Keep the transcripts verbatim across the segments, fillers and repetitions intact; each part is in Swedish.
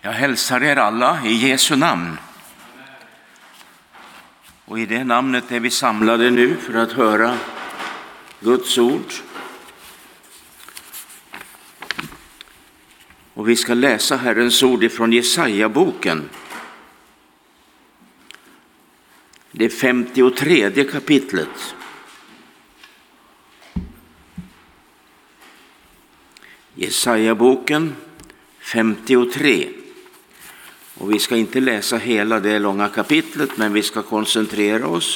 Jag hälsar er alla i Jesu namn. Och i det namnet är vi samlade nu för att höra Guds ord. Och vi ska läsa Herrens ord ifrån Jesaja-boken. Det femtiotredje kapitlet. Jesaja-boken femtiotre. Och vi ska inte läsa hela det långa kapitlet, men vi ska koncentrera oss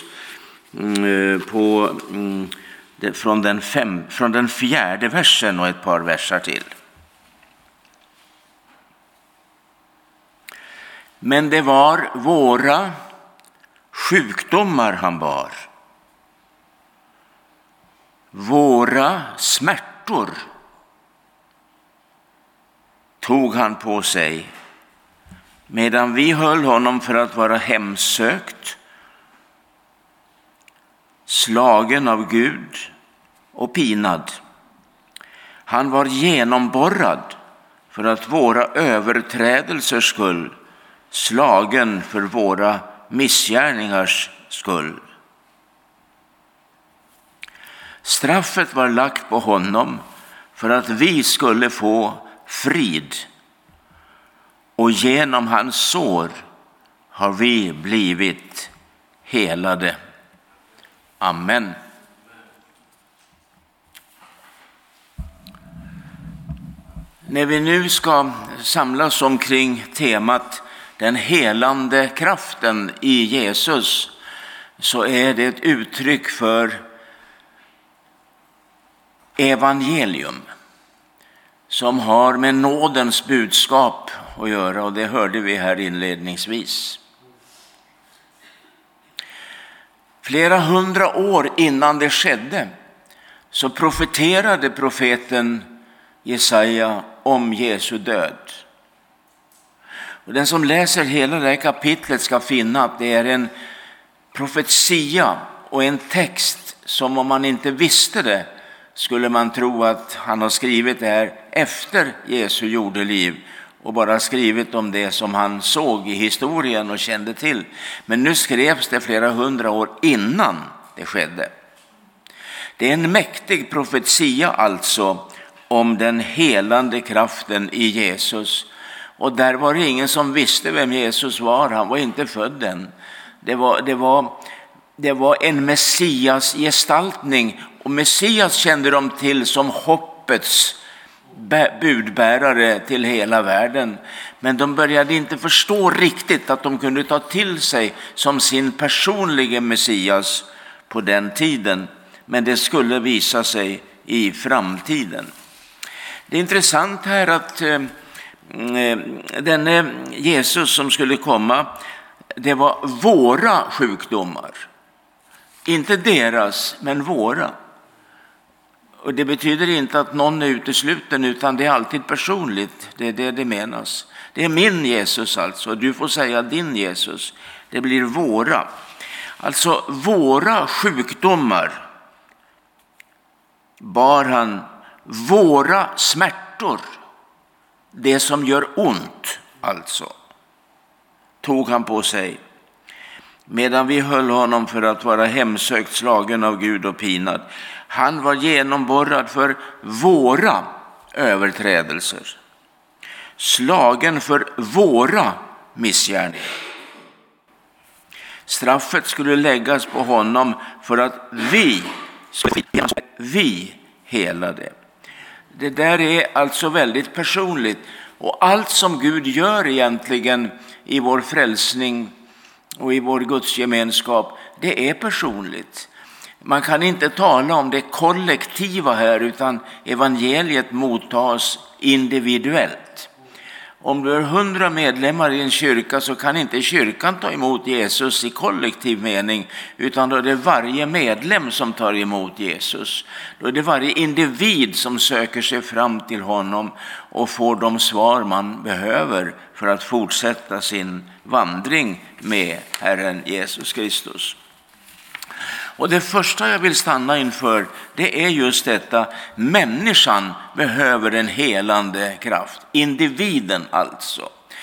på från den, fem, från den fjärde versen och ett par versar till. Men det var våra sjukdomar han bar, våra smärtor tog han på sig, medan vi höll honom för att vara hemsökt, slagen av Gud och pinad. Han var genomborrad för att våra överträdelsers skull, slagen för våra missgärningars skull. Straffet var lagt på honom för att vi skulle få frid, och genom hans sår har vi blivit helade. Amen. När vi nu ska samlas omkring temat den helande kraften i Jesus, så är det ett uttryck för evangelium som har med nådens budskap att göra, och det hörde vi här inledningsvis. Flera hundra år innan det skedde så profeterade profeten Jesaja om Jesu död. Och den som läser hela det här kapitlet ska finna att det är en profetia och en text som, om man inte visste det, skulle man tro att han har skrivit det här efter Jesu jordeliv och bara skrivit om det som han såg i historien och kände till. Men nu skrevs det flera hundra år innan det skedde. Det är en mäktig profetia alltså om den helande kraften i Jesus. Och där var det ingen som visste vem Jesus var. Han var inte född än. Det var, det var, det var en Messias gestaltning. Och Messias kände de till som hoppets budbärare till hela världen. Men de började inte förstå riktigt att de kunde ta till sig som sin personliga Messias på den tiden. Men det skulle visa sig i framtiden. Det är intressant här att eh, denne Jesus som skulle komma, det var våra sjukdomar. Inte deras, men våra. Och det betyder inte att någon är utesluten, utan det är alltid personligt. Det är det det menas. Det är min Jesus alltså. Du får säga din Jesus. Det blir våra. Alltså våra sjukdomar bar han, våra smärtor, det som gör ont alltså, tog han på sig, medan vi höll honom för att vara hemsökt, slagen av Gud och pinad. Han var genomborrad för våra överträdelser, slagen för våra missgärningar. Straffet skulle läggas på honom för att vi vi helade. Det där är alltså väldigt personligt. Och allt som Gud gör egentligen i vår frälsning och i vår gudsgemenskap, det är personligt. Man kan inte tala om det kollektiva här, utan evangeliet mottas individuellt. Om du är hundra medlemmar i en kyrka, så kan inte kyrkan ta emot Jesus i kollektiv mening, utan då är det varje medlem som tar emot Jesus. Då är det varje individ som söker sig fram till honom och får de svar man behöver för att fortsätta sin vandring med Herren Jesus Kristus. Och det första jag vill stanna inför, det är just detta: människan behöver en helande kraft. Individen alltså.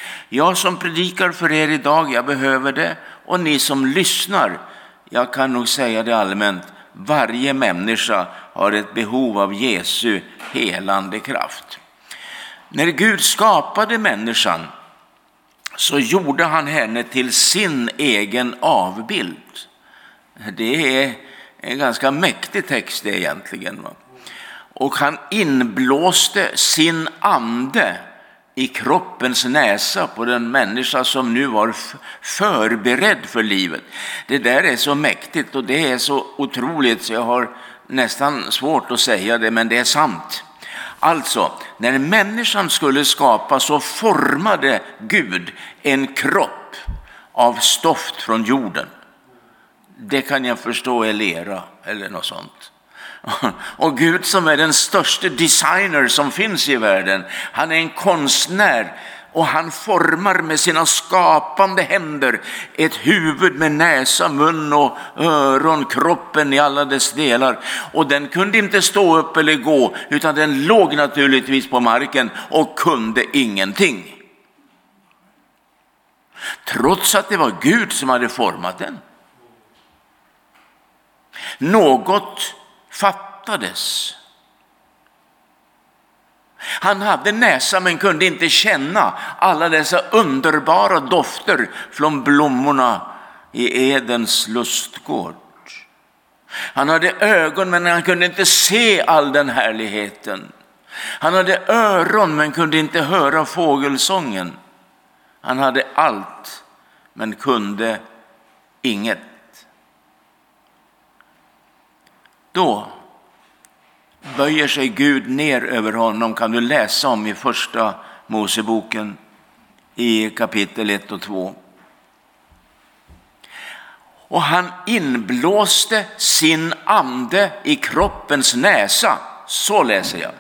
Jag som predikar för er idag, jag behöver det. Och ni som lyssnar, jag kan nog säga det allmänt, varje människa har ett behov av Jesu helande kraft. När Gud skapade människan så gjorde han henne till sin egen avbild. Det är en ganska mäktig text det egentligen. Och han inblåste sin ande i kroppens näsa på den människa som nu var förberedd för livet. Det där är så mäktigt och det är så otroligt så jag har nästan svårt att säga det, men det är sant. Alltså, när människan skulle skapa så formade Gud en kropp av stoft från jorden. Det kan jag förstå är lera eller något sånt. Och Gud som är den största designer som finns i världen, han är en konstnär och han formar med sina skapande händer ett huvud med näsa, mun och öron, kroppen i alla dess delar. Och den kunde inte stå upp eller gå utan den låg naturligtvis på marken och kunde ingenting. Trots att det var Gud som hade format den. Något fattades. Han hade näsa men kunde inte känna alla dessa underbara dofter från blommorna i Edens lustgård. Han hade ögon men han kunde inte se all den härligheten. Han hade öron men kunde inte höra fågelsången. Han hade allt men kunde inget. Då böjer sig Gud ner över honom, kan du läsa om i första Moseboken i kapitel ett och två. Och han inblåste sin ande i kroppens näsa, så läser jag.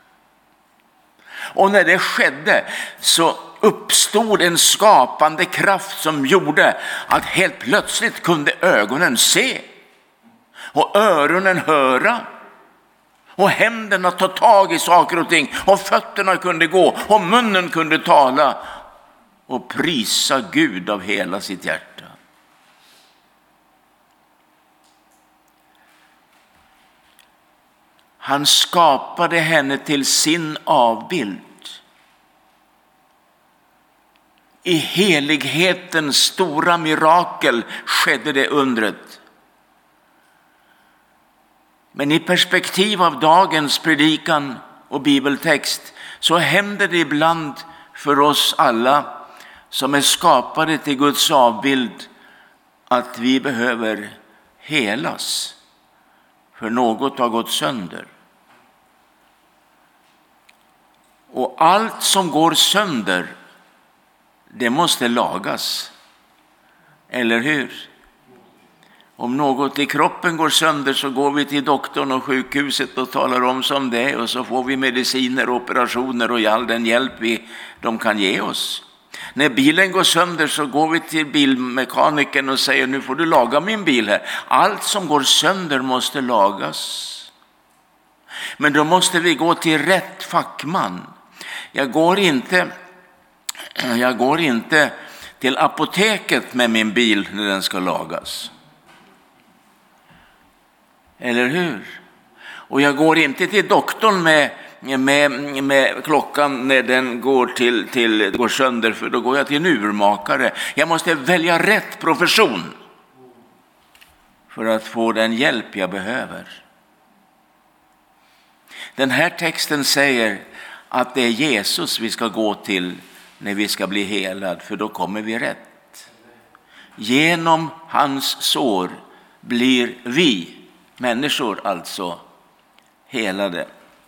Och när det skedde så uppstod en skapande kraft som gjorde att helt plötsligt kunde ögonen se och öronen höra och händerna ta tag i saker och ting och fötterna kunde gå och munnen kunde tala och prisa Gud av hela sitt hjärta. Han skapade henne till sin avbild. I helighetens stora mirakel skedde det undret. Men i perspektiv av dagens predikan och bibeltext så händer det ibland för oss alla som är skapade till Guds avbild att vi behöver helas. För något har gått sönder. Och allt som går sönder, det måste lagas. Eller hur? Om något i kroppen går sönder så går vi till doktorn och sjukhuset och talar om som det är. Och så får vi mediciner, operationer och all den hjälp vi, de kan ge oss. När bilen går sönder så går vi till bilmekanikern och säger nu får du laga min bil här. Allt som går sönder måste lagas. Men då måste vi gå till rätt fackman. Jag går inte, jag går inte till apoteket med min bil när den ska lagas. Eller hur? Och jag går inte till doktorn med, med, med klockan när den går, till, till, går sönder, för då går jag till en urmakare. Jag måste välja rätt profession för att få den hjälp jag behöver. Den här texten säger att det är Jesus vi ska gå till när vi ska bli helad, för då kommer vi rätt. Genom hans sår blir vi människor alltså helade.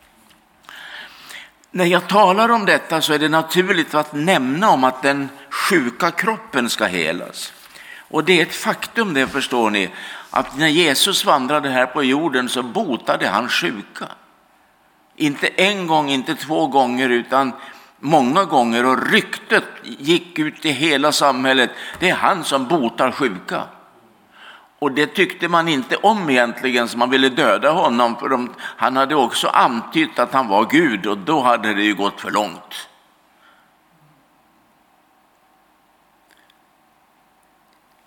När jag talar om detta så är det naturligt att nämna om att den sjuka kroppen ska helas. Och det är ett faktum, det förstår ni, att när Jesus vandrade här på jorden så botade han sjuka. Inte en gång, inte två gånger, utan många gånger. Och ryktet gick ut i hela samhället. Det är han som botar sjuka. Och det tyckte man inte om egentligen, så man ville döda honom. För de, han hade också antytt att han var Gud, och då hade det ju gått för långt.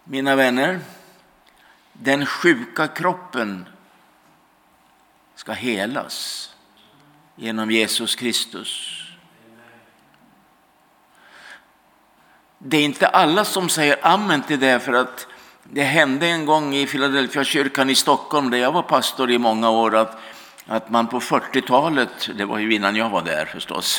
Mina vänner, den sjuka kroppen ska helas genom Jesus Kristus. Det är inte alla som säger amen till det, för att det hände en gång i Philadelphia kyrkan i Stockholm, där jag var pastor i många år, att, att man på fyrtiotalet, det var ju innan jag var där förstås,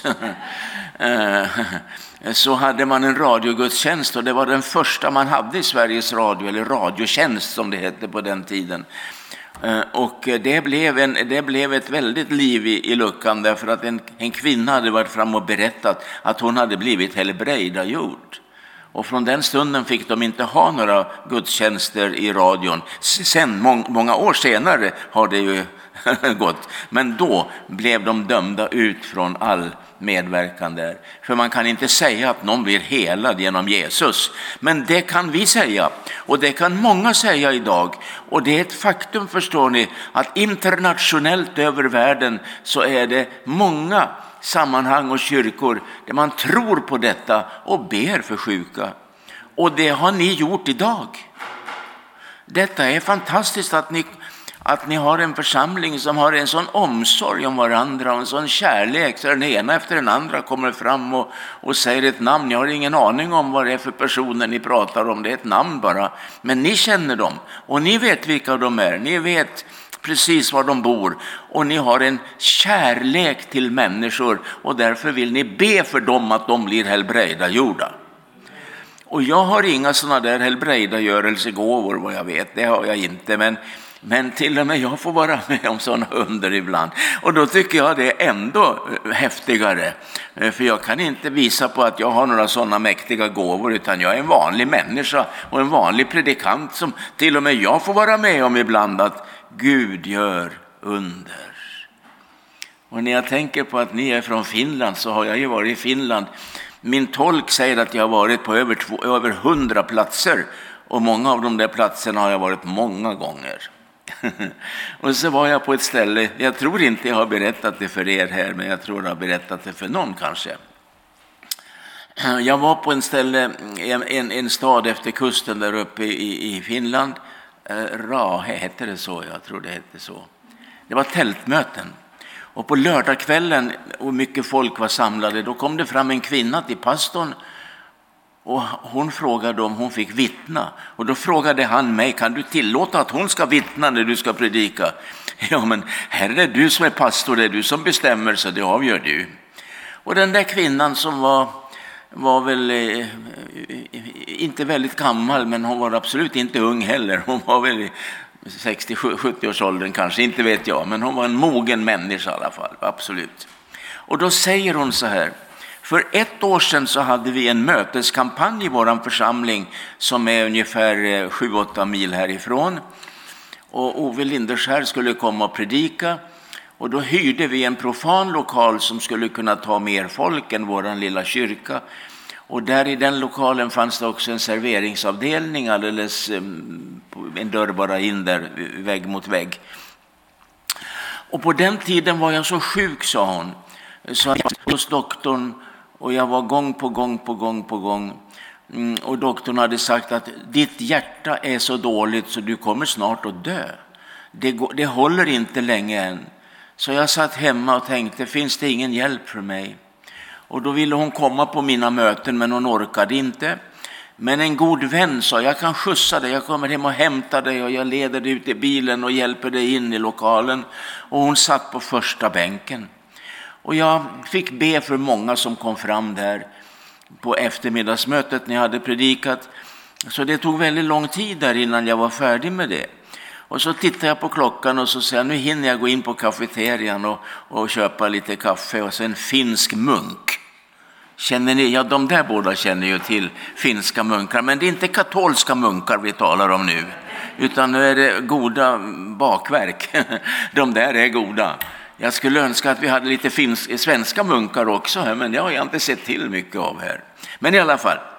så hade man en radiogudstjänst, och det var den första man hade i Sveriges Radio, eller radiotjänst som det hette på den tiden. Och det blev, en, det blev ett väldigt liv i, i luckan, därför att en, en kvinna hade varit fram och berättat att hon hade blivit helbrägdagjord. Och från den stunden fick de inte ha några gudstjänster i radion. Sen, må, många år senare har det ju gått. Men då blev de dömda ut från all medverkan där. För man kan inte säga att någon blir helad genom Jesus. Men det kan vi säga. Och det kan många säga idag. Och det är ett faktum, förstår ni, att internationellt över världen så är det många sammanhang och kyrkor där man tror på detta och ber för sjuka. Och det har ni gjort idag. Detta är fantastiskt, att ni, att ni har en församling som har en sån omsorg om varandra och en sån kärlek, så den ena efter den andra kommer fram och, och säger ett namn. Jag har ingen aning om vad det är för personer ni pratar om, det är ett namn bara. Men ni känner dem och ni vet vilka de är. Ni vet precis var de bor, och ni har en kärlek till människor, och därför vill ni be för dem att de blir helbrägdagjorda. Och jag har inga sådana där helbrägdagörelsegåvor, vad jag vet, det har jag inte, men, men till och med jag får vara med om sådana under ibland. Och då tycker jag det är ändå häftigare, för jag kan inte visa på att jag har några sådana mäktiga gåvor, utan jag är en vanlig människa och en vanlig predikant som till och med jag får vara med om ibland, att Gud gör under. Och när jag tänker på att ni är från Finland, så har jag ju varit i Finland. Min tolk säger att jag har varit på över, två, över hundra platser, och många av de där platserna har jag varit många gånger. Och så var jag på ett ställe, jag tror inte jag har berättat det för er här, men jag tror jag har berättat det för någon kanske. Jag var på en ställe, en, en stad efter kusten där uppe i, i Finland. Rahe hette det så, jag tror det hette så. Det var tältmöten. Och på lördagskvällen, och mycket folk var samlade, då kom det fram en kvinna till pastorn. Och hon frågade om hon fick vittna. Och då frågade han mig, kan du tillåta att hon ska vittna när du ska predika? Ja, men här är det du som är pastor, det är du som bestämmer, så det avgör du. Och den där kvinnan som var, var väl eh, inte väldigt gammal, men hon var absolut inte ung heller. Hon var väl i sextio sjuttio års åldern kanske, inte vet jag. Men hon var en mogen människa i alla fall, absolut. Och då säger hon så här: för ett år sedan så hade vi en möteskampanj i våran församling som är ungefär sju åtta mil härifrån. Och Ove Linderskär skulle komma och predika. Och då hyrde vi en profan lokal som skulle kunna ta mer folk än våran lilla kyrka. Och där i den lokalen fanns det också en serveringsavdelning, alldeles en dörr bara in där, vägg mot vägg. Och på den tiden var jag så sjuk, sa hon, så jag var hos doktorn, och jag var gång på gång på gång på gång. Mm, och doktorn hade sagt att ditt hjärta är så dåligt så du kommer snart att dö. Det, går, det håller inte länge än. Så jag satt hemma och tänkte, finns det ingen hjälp för mig? Och då ville hon komma på mina möten, men hon orkade inte. Men en god vän sa, jag kan skjutsa dig, jag kommer hem och hämtar dig, och jag leder dig ut i bilen och hjälper dig in i lokalen. Och hon satt på första bänken. Och jag fick be för många som kom fram där på eftermiddagsmötet när jag hade predikat. Så det tog väldigt lång tid där innan jag var färdig med det. Och så tittade jag på klockan och så sa jag, nu hinner jag gå in på kafeterian och, och köpa lite kaffe och sen finsk munk. Känner ni? Ja, de där båda känner ju till finska munkar, men det är inte katolska munkar vi talar om nu, utan nu är det goda bakverk. De där är goda. Jag skulle önska att vi hade lite finsk, svenska munkar också här, men det har jag inte sett till mycket av här. Men i alla fall,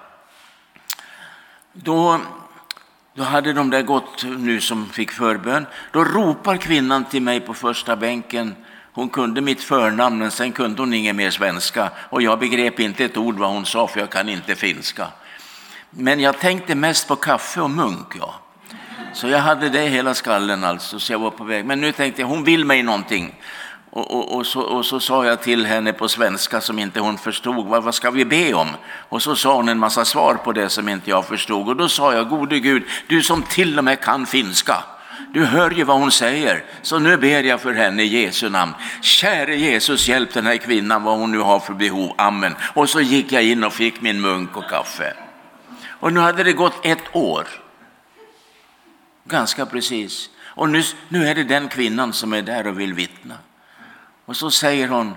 då... Då hade de där gått nu som fick förbön. Då ropar kvinnan till mig på första bänken. Hon kunde mitt förnamn, men sen kunde hon inget mer svenska. Och jag begrep inte ett ord vad hon sa, för jag kan inte finska. Men jag tänkte mest på kaffe och munk, ja. Så jag hade det hela skallen alltså, så jag var på väg. Men nu tänkte jag, hon vill mig någonting. Och, och, och, så, och så sa jag till henne på svenska som inte hon förstod, vad, vad ska vi be om? Och så sa hon en massa svar på det som inte jag förstod. Och då sa jag, gode Gud, du som till och med kan finska, du hör ju vad hon säger. Så nu ber jag för henne i Jesu namn. Käre Jesus, hjälp den här kvinnan vad hon nu har för behov. Amen. Och så gick jag in och fick min munk och kaffe. Och nu hade det gått ett år. Ganska precis. Och nu, nu är det den kvinnan som är där och vill vittna. Och så säger hon,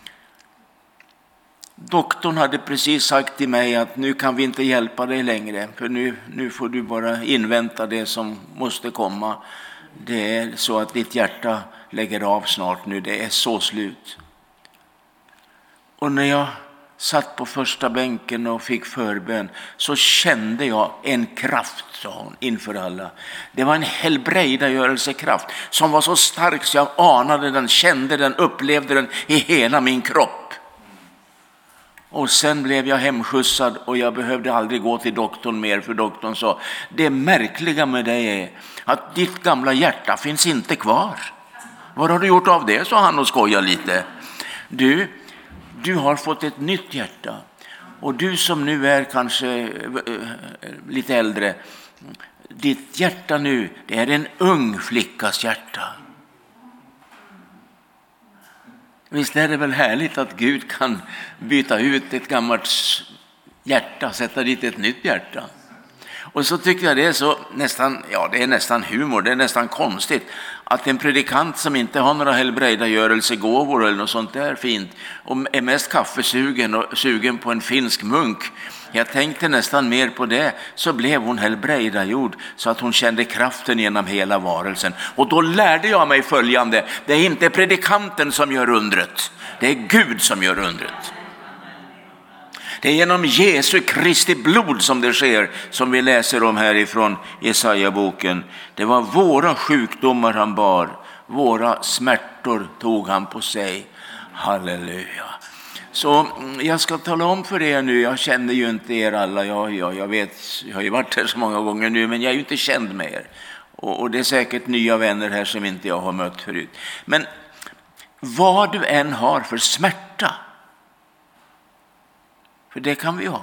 doktorn hade precis sagt till mig att nu kan vi inte hjälpa dig längre. För nu, nu får du bara invänta det som måste komma. Det är så att ditt hjärta lägger av snart nu. Det är så slut. Och när jag satt på första bänken och fick förbön så kände jag en kraft, sa hon, inför alla. Det var en helbrägdagörelsekraft som var så stark så jag anade den, kände den, upplevde den i hela min kropp. Och sen blev jag hemskjutsad och jag behövde aldrig gå till doktorn mer, för doktorn sa, det märkliga med dig är att ditt gamla hjärta finns inte kvar. Vad har du gjort av det, sa han och skojade lite. Du, du har fått ett nytt hjärta. Och du som nu är kanske lite äldre, ditt hjärta nu, det är en ung flickas hjärta. Visst är det väl härligt att Gud kan byta ut ett gammalt hjärta, sätta dit ett nytt hjärta. Och så tycker jag det är så nästan, ja det är nästan humor, det är nästan konstigt att en predikant som inte har några helbrägdagörelsegåvor eller något sånt där fint och är mest kaffesugen och sugen på en finsk munk. Jag tänkte nästan mer på det, så blev hon helbrägdagjord så att hon kände kraften genom hela varelsen. Och då lärde jag mig följande, det är inte predikanten som gör undret, det är Gud som gör undret. Det är genom Jesu Kristi blod som det sker, som vi läser om härifrån Jesaja-boken. Det var våra sjukdomar han bar, våra smärtor tog han på sig. Halleluja. Så jag ska tala om för er nu, jag känner ju inte er alla, jag, jag, jag vet, jag har ju varit här så många gånger nu, men jag är ju inte känd med er. Och, och det är säkert nya vänner här som inte jag har mött förut. Men vad du än har för smärta, för det kan vi ha.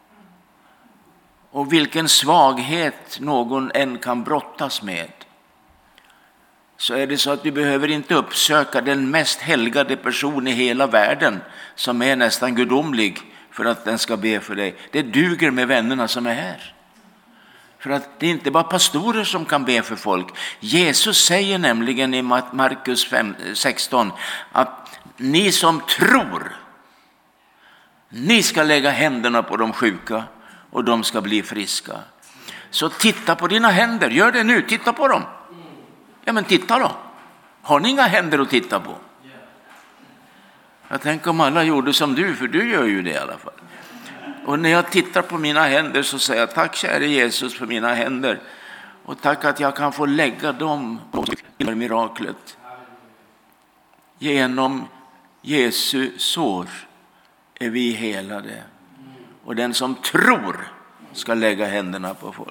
Och vilken svaghet någon än kan brottas med, så är det så att du behöver inte uppsöka den mest helgade person i hela världen som är nästan gudomlig för att den ska be för dig. Det duger med vännerna som är här. För att det är inte bara pastorer som kan be för folk. Jesus säger nämligen i Markus sexton att ni som tror, ni ska lägga händerna på de sjuka och de ska bli friska. Så titta på dina händer, gör det nu, titta på dem. Ja men titta då, har ni inga händer att titta på? Jag tänker om alla gjorde som du, för du gör ju det i alla fall. Och när jag tittar på mina händer så säger jag, tack käre Jesus för mina händer. Och tack att jag kan få lägga dem på miraklet. Genom Jesu sår är vi helade. Och den som tror ska lägga händerna på folk.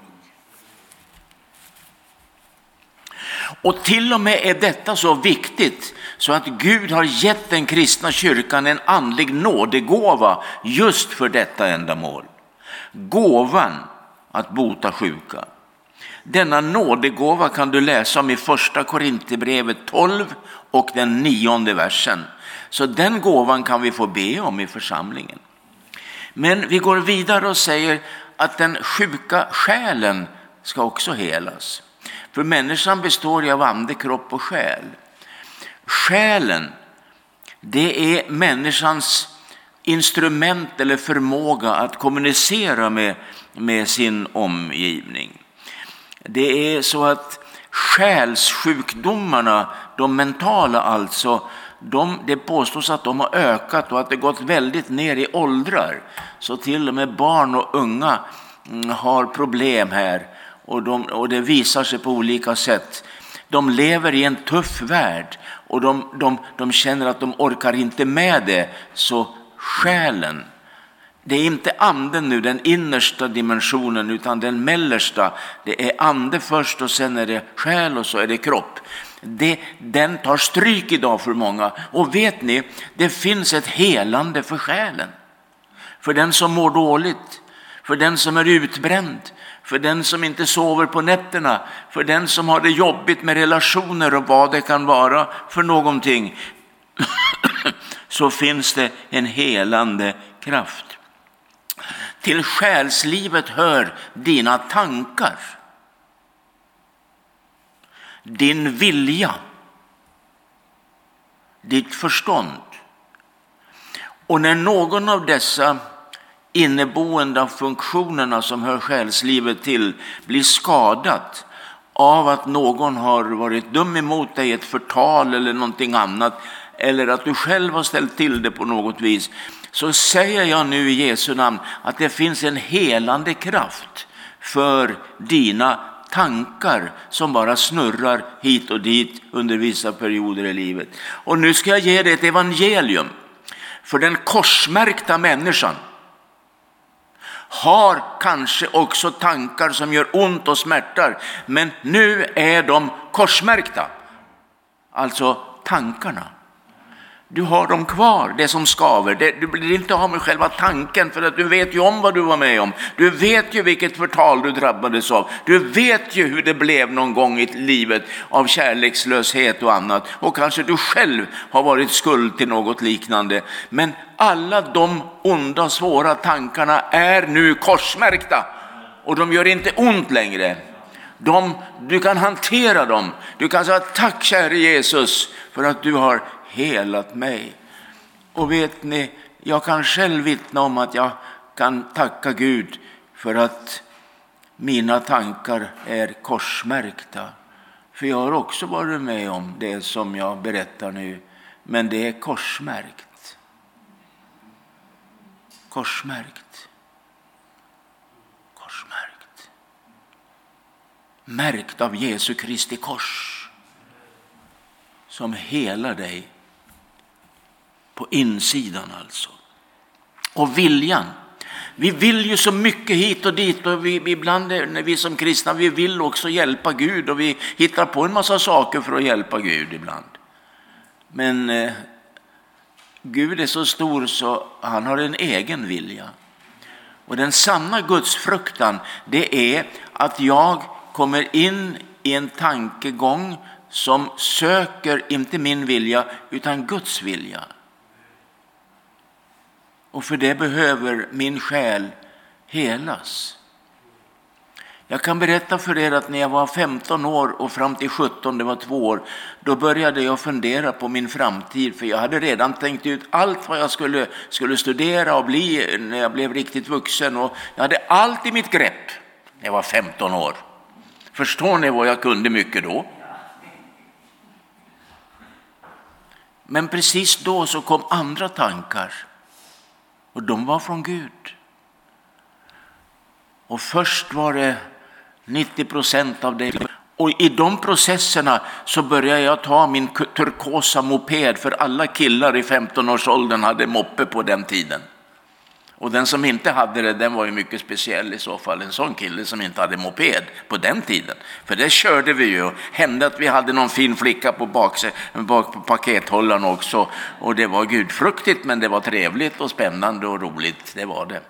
Och till och med är detta så viktigt så att Gud har gett den kristna kyrkan en andlig nådegåva just för detta ändamål. Gåvan att bota sjuka. Denna nådegåva kan du läsa om i första Korinthierbrevet tolv och den nionde versen. Så den gåvan kan vi få be om i församlingen. Men vi går vidare och säger att den sjuka själen ska också helas. För människan består ju av ande, kropp och själ. Själen, det är människans instrument eller förmåga att kommunicera med, med sin omgivning. Det är så att själssjukdomarna, de mentala alltså, de, det påstås att de har ökat och att det gått väldigt ner i åldrar. Så till och med barn och unga har problem här. Och, de, och det visar sig på olika sätt. De lever i en tuff värld och de, de, de känner att de orkar inte med det. Så själen, Det är inte anden nu, den innersta dimensionen, utan den mellersta. Det är ande först och sen är det själ och så är det kropp. Det, den tar stryk idag för många. Och vet ni, det finns ett helande för själen. För den som mår dåligt, för den som är utbränd, för den som inte sover på nätterna, för den som har det jobbigt med relationer och vad det kan vara för någonting, så finns det en helande kraft. Till själslivet hör dina tankar, din vilja, ditt förstånd. Och när någon av dessa inneboende funktionerna som hör själslivet till blir skadat av att någon har varit dum emot dig, ett förtal eller någonting annat, eller att du själv har ställt till det på något vis, så säger jag nu i Jesu namn att det finns en helande kraft för dina tankar som bara snurrar hit och dit under vissa perioder i livet. Och nu ska jag ge dig ett evangelium. För den korsmärkta människan har kanske också tankar som gör ont och smärtar, men nu är de korsmärkta. Alltså tankarna. Du har dem kvar, det som skaver. Det, du blir inte av med själva tanken, för att du vet ju om vad du var med om. Du vet ju vilket förtal du drabbades av. Du vet ju hur det blev någon gång i livet av kärlekslöshet och annat. Och kanske du själv har varit skuld till något liknande. Men alla de onda, svåra tankarna är nu korsmärkta. Och de gör inte ont längre. De, du kan hantera dem. Du kan säga tack käre Jesus för att du har helat mig. Och vet ni, jag kan själv vittna om att jag kan tacka Gud för att mina tankar är korsmärkta. För jag har också varit med om det som jag berättar nu. Men det är korsmärkt. Korsmärkt. Korsmärkt. Märkt av Jesu Kristi kors. Som helar dig. På insidan alltså. Och viljan. Vi vill ju så mycket hit och dit, och vi, ibland när vi som kristna, vi vill också hjälpa Gud, och vi hittar på en massa saker för att hjälpa Gud ibland. Men eh, Gud är så stor så han har en egen vilja. Och den sanna gudsfruktan, det är att jag kommer in i en tankegång som söker inte min vilja utan Guds vilja. Och för det behöver min själ helas. Jag kan berätta för er att när jag var femton år och fram till sjutton, det var två år, då började jag fundera på min framtid. För jag hade redan tänkt ut allt vad jag skulle, skulle studera och bli när jag blev riktigt vuxen. Och jag hade allt i mitt grepp när jag var femton år. Förstår ni vad jag kunde mycket då? Men precis då så kom andra tankar. Och de var från Gud. Och först var det nittio procent av det. Och i de processerna så började jag ta min turkosa moped. För alla killar i femton-årsåldern hade moppe på den tiden. Och den som inte hade det, den var ju mycket speciell i så fall. En sån kille som inte hade moped på den tiden. För det körde vi ju. Hände att vi hade någon fin flicka på bak, bak på pakethållaren också. Och det var gudfruktigt, men det var trevligt och spännande och roligt. Det var det.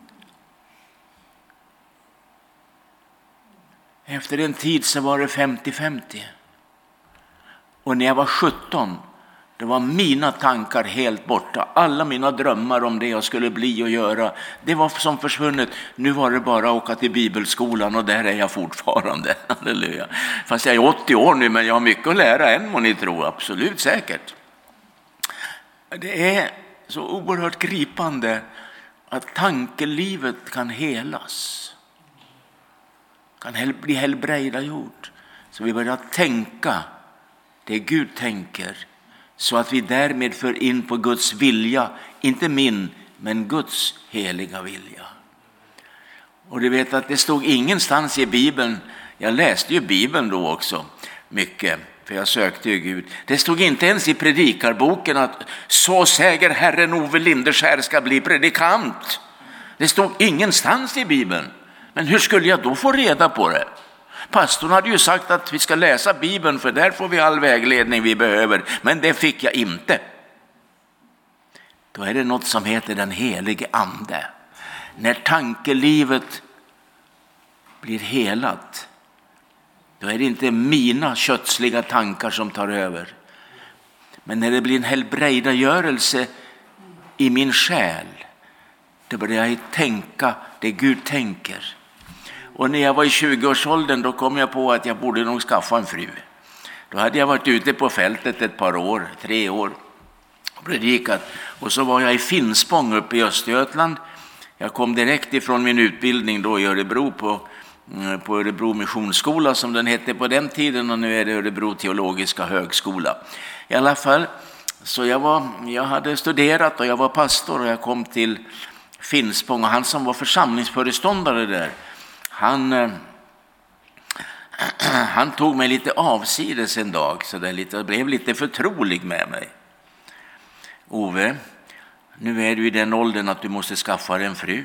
Efter en tid så var det femtio femtio. Och när jag var sjutton, det var mina tankar helt borta. Alla mina drömmar om det jag skulle bli och göra, det var som försvunnet. Nu var det bara att åka till bibelskolan, och där är jag fortfarande. Halleluja. Fast jag är åttio år nu, men jag har mycket att lära än, må ni tro. Absolut säkert. Det är så oerhört gripande att tankelivet kan helas. Kan bli helbrägdagjort. Så vi börjar tänka det Gud tänker. Så att vi därmed för in på Guds vilja. Inte min, men Guds heliga vilja. Och du vet att det stod ingenstans i Bibeln. Jag läste ju Bibeln då också mycket. För jag sökte ju Gud. Det stod inte ens i predikarboken att så säger Herren Ove Linderskär ska bli predikant. Det stod ingenstans i Bibeln. Men hur skulle jag då få reda på det? Pastorn hade ju sagt att vi ska läsa Bibeln, för där får vi all vägledning vi behöver. Men det fick jag inte. Då är det något som heter den helige ande. När tankelivet blir helat, då är det inte mina kötsliga tankar som tar över. Men när det blir en helbrägdagörelse i min själ, då börjar jag tänka det Gud tänker. Och när jag var i tjugoårsåldern, då kom jag på att jag borde nog skaffa en fru. Då hade jag varit ute på fältet ett par år, tre år, och predikat. Och så var jag i Finspång uppe i Östergötland. Jag kom direkt ifrån min utbildning då i Örebro på, på Örebro missionsskola som den hette på den tiden, och nu är det Örebro teologiska högskola. I alla fall, så jag, var, jag hade studerat och jag var pastor, och jag kom till Finspång, och han som var församlingsföreståndare där, han, han tog mig lite avsides en dag, så det lite, blev lite förtrolig med mig. Ove, nu är du i den åldern att du måste skaffa en fru.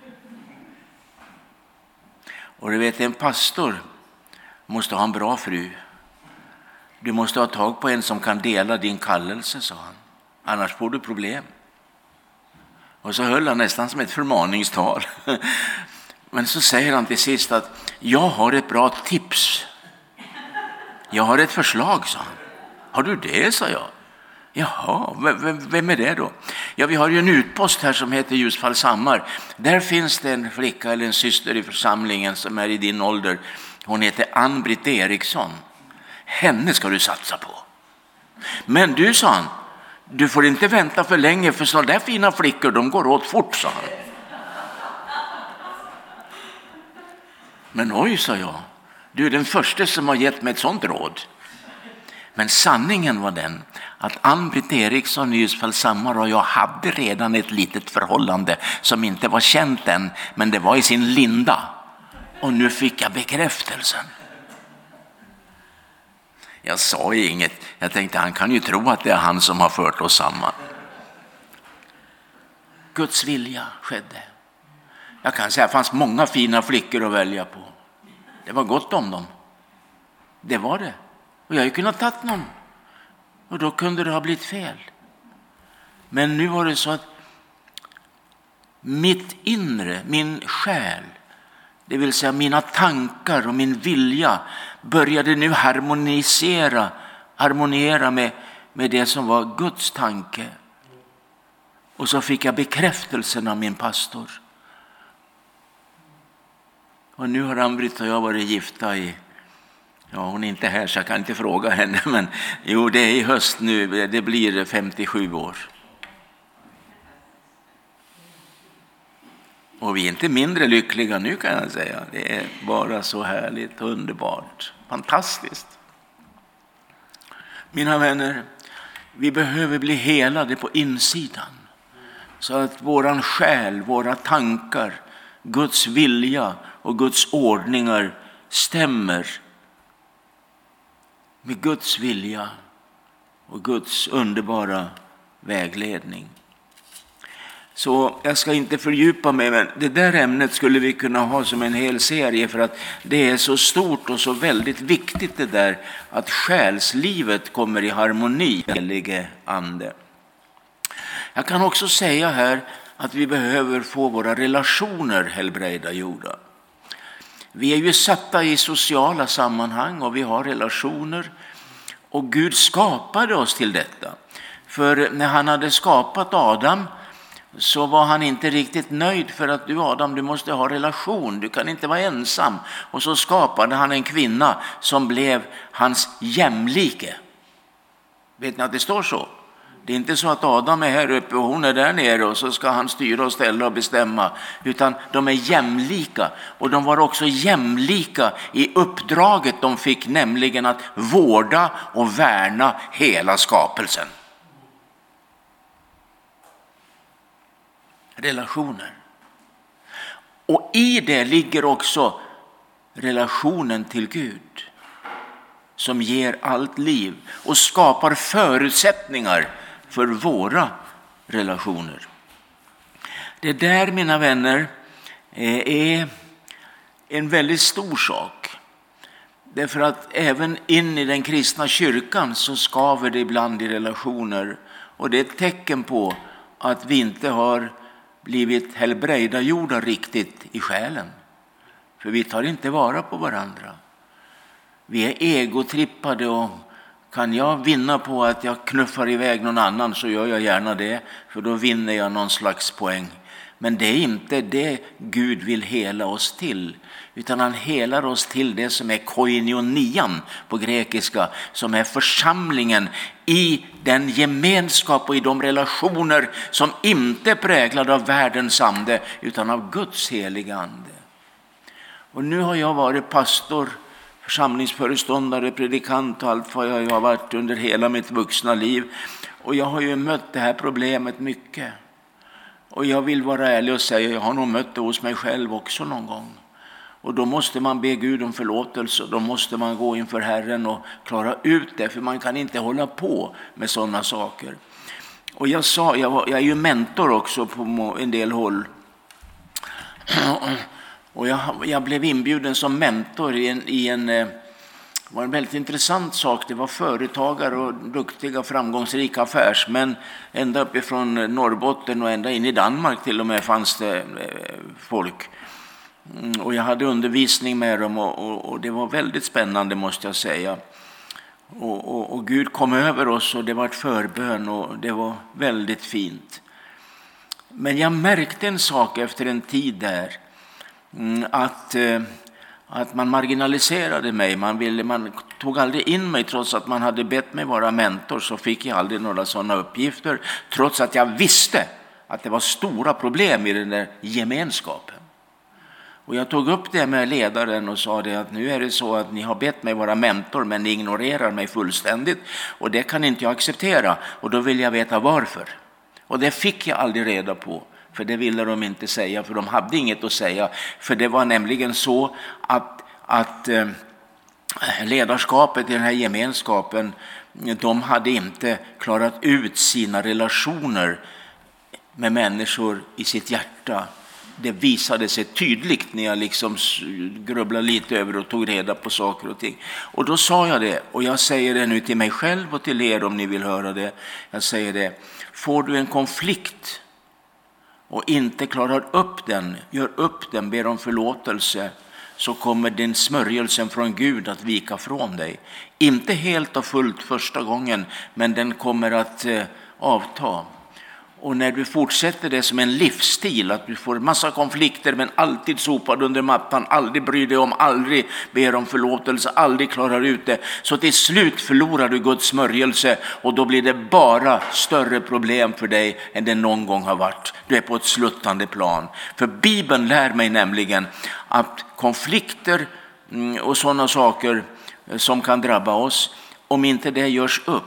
Och du vet, en pastor måste ha en bra fru. Du måste ha tag på en som kan dela din kallelse, sa han. Annars får du problem. Och så höll han nästan som ett förmaningstal. Men så säger han till sist att jag har ett bra tips. Jag har ett förslag, sa han. Har du det, sa jag. Jaha, vem är det då? Ja, vi har ju en utpost här som heter Ljusfallshammar. Där finns det en flicka eller en syster i församlingen som är i din ålder. Hon heter Ann-Britt Eriksson. Henne ska du satsa på. Men du, sa han, du får inte vänta för länge, för sådana där fina flickor, de går åt fort, sa han. Men oj, sa jag, du är den första som har gett mig ett sånt råd. Men sanningen var den att Ann-Britt Eriksson i Ljusfallshammar och jag hade redan ett litet förhållande som inte var känt än, men det var i sin linda. Och nu fick jag bekräftelsen. Jag sa inget. Jag tänkte, han kan ju tro att det är han som har fört oss samman. Guds vilja skedde. Jag kan säga att det fanns många fina flickor att välja på. Det var gott om dem. Det var det. Och jag hade kunnat tagit någon. Och då kunde det ha blivit fel. Men nu var det så att mitt inre, min själ, det vill säga mina tankar och min vilja, började nu harmonisera, harmoniera med, med det som var Guds tanke. Och så fick jag bekräftelsen av min pastor. Och nu har Ann-Britt och jag varit gifta i, ja, hon är inte här så jag kan inte fråga henne, men jo, det är i höst nu, det blir femtiosju år. Och vi är inte mindre lyckliga nu, kan jag säga. Det är bara så härligt, underbart, fantastiskt. Mina vänner, vi behöver bli helade på insidan. Så att våran själ, våra tankar, Guds vilja och Guds ordningar stämmer med Guds vilja och Guds underbara vägledning. Så jag ska inte fördjupa mig, men det där ämnet skulle vi kunna ha som en hel serie, för att det är så stort och så väldigt viktigt det där att själslivet kommer i harmoni med helige ande. Jag kan också säga här att vi behöver få våra relationer helbrägdagjorda. Vi är ju satta i sociala sammanhang och vi har relationer, och Gud skapade oss till detta. För när han hade skapat Adam så var han inte riktigt nöjd, för att du Adam, du måste ha relation, du kan inte vara ensam. Och så skapade han en kvinna som blev hans jämlike. Vet ni att det står så? Det är inte så att Adam är här uppe och hon är där nere och så ska han styra och ställa och bestämma, utan de är jämlika. Och de var också jämlika i uppdraget de fick, nämligen att vårda och värna hela skapelsen. Relationer. Och i det ligger också relationen till Gud, som ger allt liv och skapar förutsättningar för våra relationer. Det där, mina vänner, är en väldigt stor sak. Därför att även in i den kristna kyrkan så skaver det ibland i relationer. Och det är ett tecken på att vi inte har blivit helbrägdagjorda riktigt i själen. För vi tar inte vara på varandra. Vi är egotrippade, och kan jag vinna på att jag knuffar iväg någon annan så gör jag gärna det. För då vinner jag någon slags poäng. Men det är inte det Gud vill hela oss till. Utan han helar oss till det som är koinonian på grekiska. Som är församlingen i den gemenskap och i de relationer som inte är präglade av världens ande utan av Guds heliga ande. Och nu har jag varit pastor, församlingsföreståndare, predikant och allt vad jag har varit under hela mitt vuxna liv. Och jag har ju mött det här problemet mycket. Och jag vill vara ärlig och säga, jag har nog mött det hos mig själv också någon gång. Och då måste man be Gud om förlåtelse. Då måste man gå inför Herren och klara ut det. För man kan inte hålla på med sådana saker. Och jag sa, jag, var, jag är ju mentor också på en del håll. Och jag, jag blev inbjuden som mentor i en, i en, det var en väldigt intressant sak. Det var företagare och duktiga, framgångsrika affärsmän. Ända uppifrån Norrbotten och ända in i Danmark till och med fanns det folk. Och jag hade undervisning med dem och, och, och det var väldigt spännande, måste jag säga. Och, och, och Gud kom över oss och det var ett förbön och det var väldigt fint. Men jag märkte en sak efter en tid där. Att, att man marginaliserade mig. Man, ville, man tog aldrig in mig trots att man hade bett mig vara mentor. Så fick jag aldrig några sådana uppgifter. Trots att jag visste att det var stora problem i den där gemenskapen. Och jag tog upp det med ledaren och sa det att nu är det så att ni har bett mig vara mentor men ni ignorerar mig fullständigt. Och det kan inte jag acceptera. Och då vill jag veta varför. Och det fick jag aldrig reda på. För det ville de inte säga, för de hade inget att säga. För det var nämligen så att, att eh, ledarskapet i den här gemenskapen, de hade inte klarat ut sina relationer med människor i sitt hjärta. Det visade sig tydligt när jag liksom grubblade lite över och tog reda på saker och ting. Och då sa jag det, och jag säger det nu till mig själv och till er om ni vill höra det. Jag säger det, får du en konflikt och inte klarar upp den, gör upp den, ber om förlåtelse, så kommer din smörjelsen från Gud att vika från dig. Inte helt och fullt första gången, men den kommer att eh, avta. Och när du fortsätter det som en livsstil, att du får massa konflikter men alltid sopar under mattan, aldrig bryr dig om, aldrig ber om förlåtelse, aldrig klarar ut det, så till slut förlorar du Guds smörjelse och då blir det bara större problem för dig än det någon gång har varit. Du är på ett sluttande plan. För Bibeln lär mig nämligen att konflikter och sådana saker som kan drabba oss, om inte det görs upp,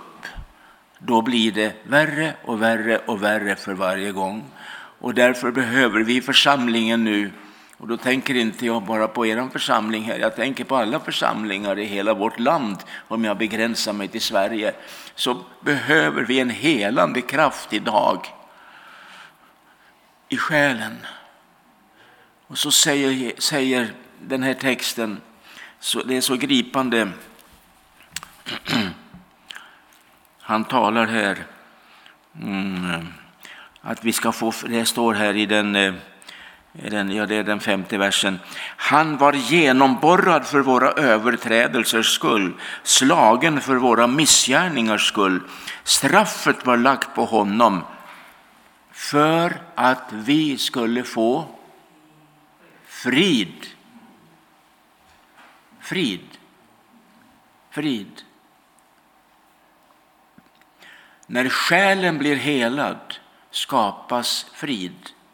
då blir det värre och värre och värre för varje gång. Och därför behöver vi församlingen nu, och då tänker inte jag bara på er församling här, jag tänker på alla församlingar i hela vårt land, om jag begränsar mig till Sverige, så behöver vi en helande kraft idag i själen. Och så säger, säger den här texten, så det är så gripande. Han talar här mm, att vi ska få, det står här i den, den, ja det är den femte versen. Han var genomborrad för våra överträdelsers skull, slagen för våra missgärningars skull. Straffet var lagt på honom för att vi skulle få frid. Frid. Frid. När själen blir helad skapas frid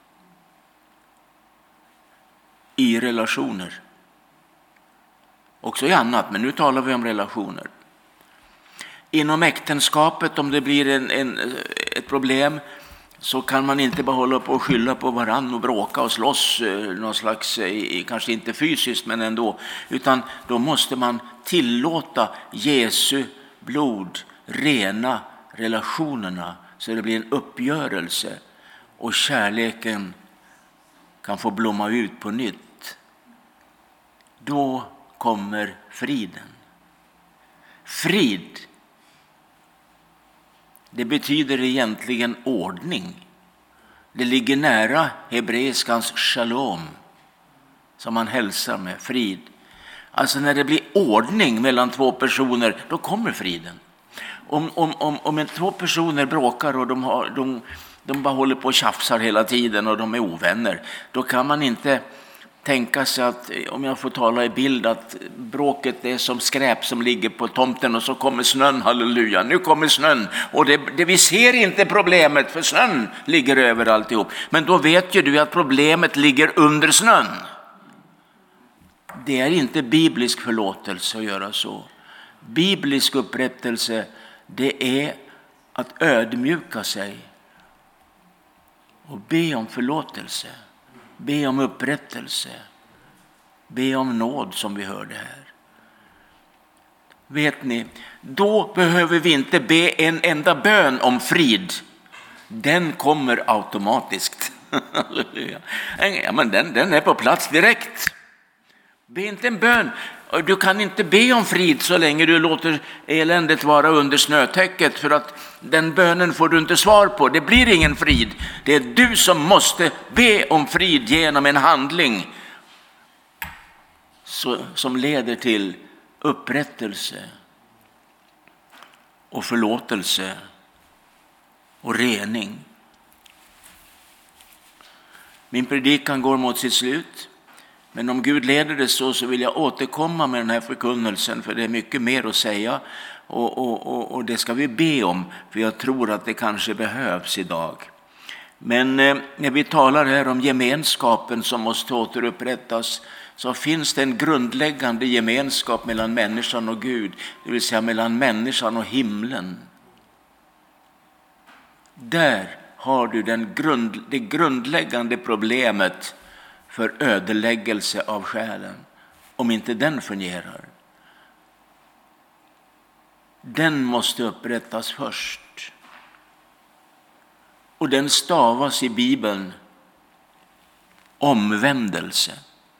i relationer. Också i annat, men nu talar vi om relationer. Inom äktenskapet, om det blir en, en, ett problem, så kan man inte bara hålla på och skylla på varann och bråka och slåss någon slags, kanske inte fysiskt men ändå, utan då måste man tillåta Jesu blod rena relationerna så det blir en uppgörelse och kärleken kan få blomma ut på nytt, då kommer friden. Frid, det betyder egentligen ordning. Det ligger nära hebreiskans shalom, som man hälsar med, frid. Alltså när det blir ordning mellan två personer, då kommer friden. Om, om, om, om en två personer bråkar och de, har, de, de bara håller på och tjafsar hela tiden och de är ovänner, då kan man inte tänka sig att, om jag får tala i bild, att bråket är som skräp som ligger på tomten och så kommer snön, halleluja, nu kommer snön. Och det, det, vi ser inte problemet för snön ligger över alltihop. Men då vet ju du att problemet ligger under snön. Det är inte biblisk förlåtelse att göra så. Biblisk upprättelse, det är att ödmjuka sig och be om förlåtelse. Be om upprättelse. Be om nåd, som vi hörde här. Vet ni, då behöver vi inte be en enda bön om frid. Den kommer automatiskt. Ja, men den, den är på plats direkt. Be inte en bön. Du kan inte be om frid så länge du låter eländet vara under snötäcket, för att den bönen får du inte svar på. Det blir ingen frid. Det är du som måste be om frid genom en handling så, som leder till upprättelse och förlåtelse och rening. Min predikan går mot sitt slut. Men om Gud leder det så, så vill jag återkomma med den här förkunnelsen, för det är mycket mer att säga. Och, och, och, och det ska vi be om, för jag tror att det kanske behövs idag. Men eh, när vi talar här om gemenskapen som måste återupprättas, så finns det en grundläggande gemenskap mellan människan och Gud. Det vill säga mellan människan och himlen. Där har du den grund, det grundläggande problemet för ödeläggelse av själen. Om inte den fungerar, den måste upprättas först. Och den stavas i Bibeln omvändelse.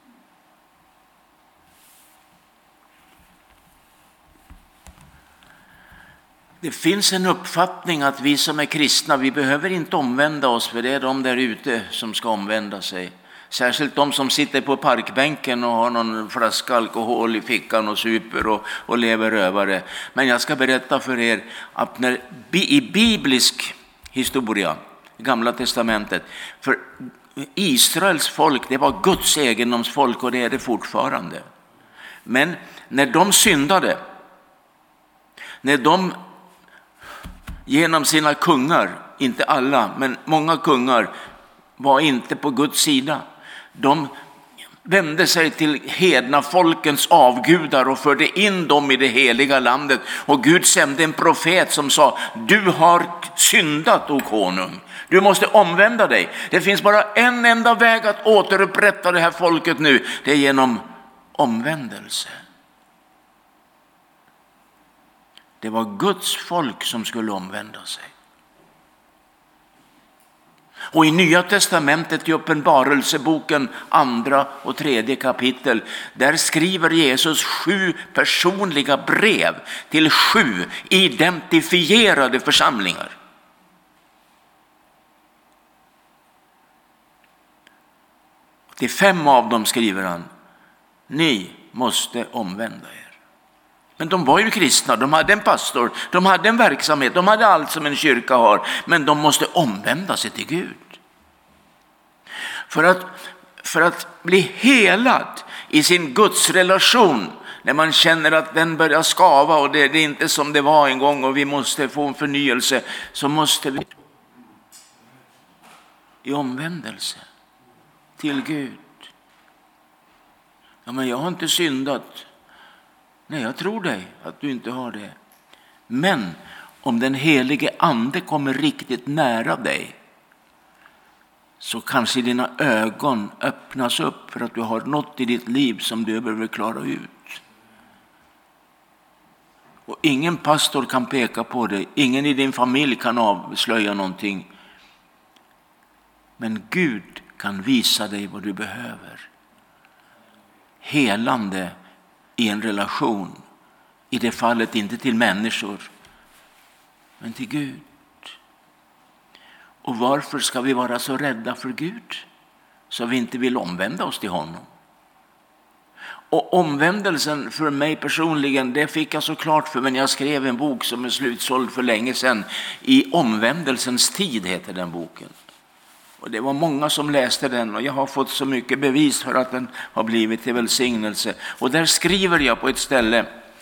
Det finns en uppfattning att vi som är kristna, vi behöver inte omvända oss, för det är de där ute som ska omvända sig. Särskilt de som sitter på parkbänken och har någon flaska alkohol i fickan och super och, och lever rövare. Men jag ska berätta för er att när, i biblisk historia, Gamla testamentet, för Israels folk, det var Guds egendomsfolk och det är det fortfarande. Men när de syndade, när de genom sina kungar, inte alla, men många kungar var inte på Guds sida. De vände sig till hedna folkens avgudar och förde in dem i det heliga landet. Och Gud sände en profet som sa: du har syndat, o konung. Du måste omvända dig. Det finns bara en enda väg att återupprätta det här folket nu. Det är genom omvändelse. Det var Guds folk som skulle omvända sig. Och i Nya testamentet, i Uppenbarelseboken andra och tredje kapitel, där skriver Jesus sju personliga brev till sju identifierade församlingar. Till fem av dem skriver han: ni måste omvända er. Men de var ju kristna, de hade en pastor, de hade en verksamhet, de hade allt som en kyrka har. Men de måste omvända sig till Gud. För att, för att bli helad i sin Guds relation, när man känner att den börjar skava och det, det är inte som det var en gång och vi måste få en förnyelse, så måste vi i omvändelse till Gud. Ja, men jag har inte syndat. Nej, jag tror dig att du inte har det. Men om den helige ande kommer riktigt nära dig, så kanske dina ögon öppnas upp för att du har något i ditt liv som du behöver klara ut. Och ingen pastor kan peka på det. Ingen i din familj kan avslöja någonting. Men Gud kan visa dig vad du behöver. Helande i en relation. I det fallet inte till människor, men till Gud. Och varför ska vi vara så rädda för Gud? Så vi inte vill omvända oss till honom. Och omvändelsen för mig personligen, det fick jag så klart för mig när jag skrev en bok som är slutsåld för länge sedan. I omvändelsens tid heter den boken. Och det var många som läste den och jag har fått så mycket bevis för att den har blivit till välsignelse. Och där skriver jag på ett ställe: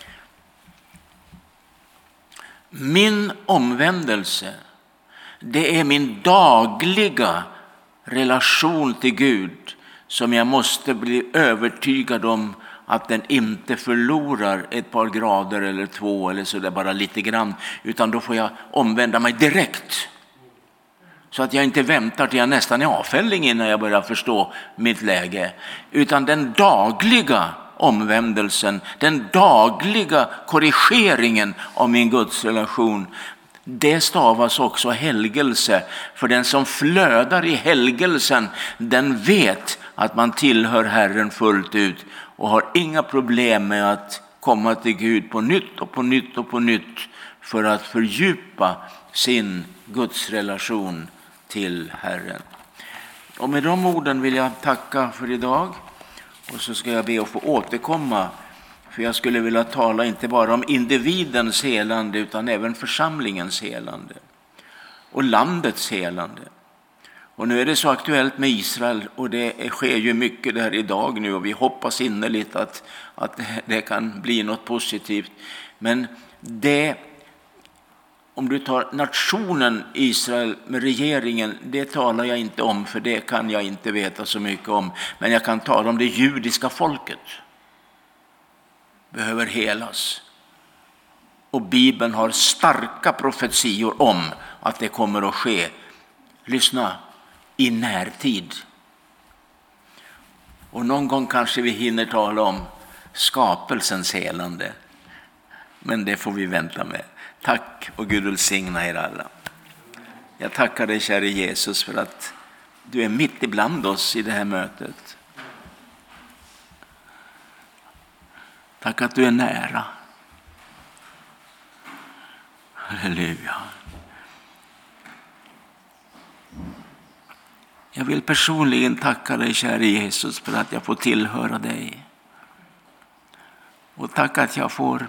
min omvändelse, det är min dagliga relation till Gud som jag måste bli övertygad om att den inte förlorar ett par grader eller två eller så där bara lite grann, utan då får jag omvända mig direkt. Så att jag inte väntar till jag nästan är avfälling innan jag börjar förstå mitt läge. Utan den dagliga omvändelsen, den dagliga korrigeringen av min gudsrelation, det stavas också helgelse. För den som flödar i helgelsen, den vet att man tillhör Herren fullt ut och har inga problem med att komma till Gud på nytt och på nytt och på nytt för att fördjupa sin gudsrelation till Herren. Och med de orden vill jag tacka för idag, och så ska jag be att få återkomma, för jag skulle vilja tala inte bara om individens helande utan även församlingens helande och landets helande. Och nu är det så aktuellt med Israel, och det sker ju mycket där idag nu, och vi hoppas innerligt att, att det kan bli något positivt. Men det, om du tar nationen Israel med regeringen, det talar jag inte om, för det kan jag inte veta så mycket om. Men jag kan tala om det judiska folket. Behöver helas. Och Bibeln har starka profetior om att det kommer att ske. Lyssna, i närtid. Och någon gång kanske vi hinner tala om skapelsens helande. Men det får vi vänta med. Tack, och Gud välsigna er alla. Jag tackar dig, käre Jesus, för att du är mitt ibland oss i det här mötet. Tack att du är nära. Halleluja. Jag vill personligen tacka dig, käre Jesus, för att jag får tillhöra dig. Och tack att jag får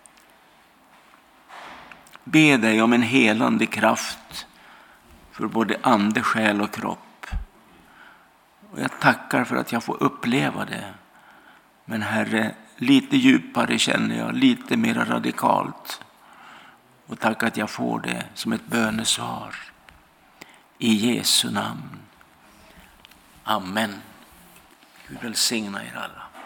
be dig om en helande kraft för både ande, själ och kropp. Och jag tackar för att jag får uppleva det. Men Herre, lite djupare känner jag, lite mer radikalt. Och tack att jag får det som ett bönesvar. I Jesu namn. Amen. Gud välsigna er alla.